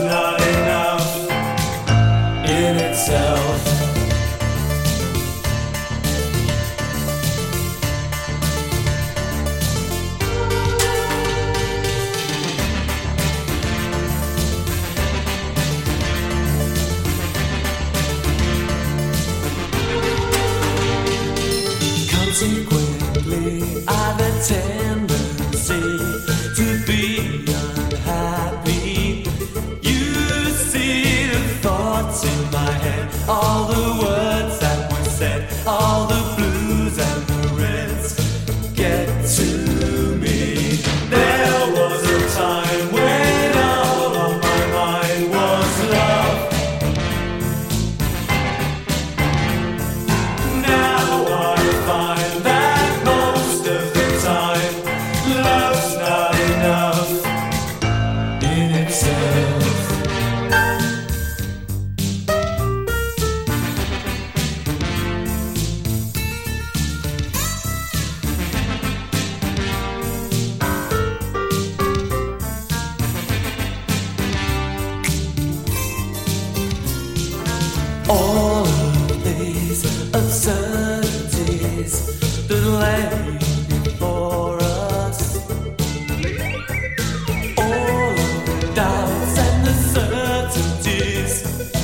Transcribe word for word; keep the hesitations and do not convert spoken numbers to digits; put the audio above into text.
not enough in itself. Consequently, I've a tendency to be unhappy. You see the thoughts in my head, all the words that were said, all the blues and the reds get to me. There was a time when all on my mind was love. Now I find that most of the time love's not enough in itself. All of these absurdities that lay before us, all of the doubts and the certainties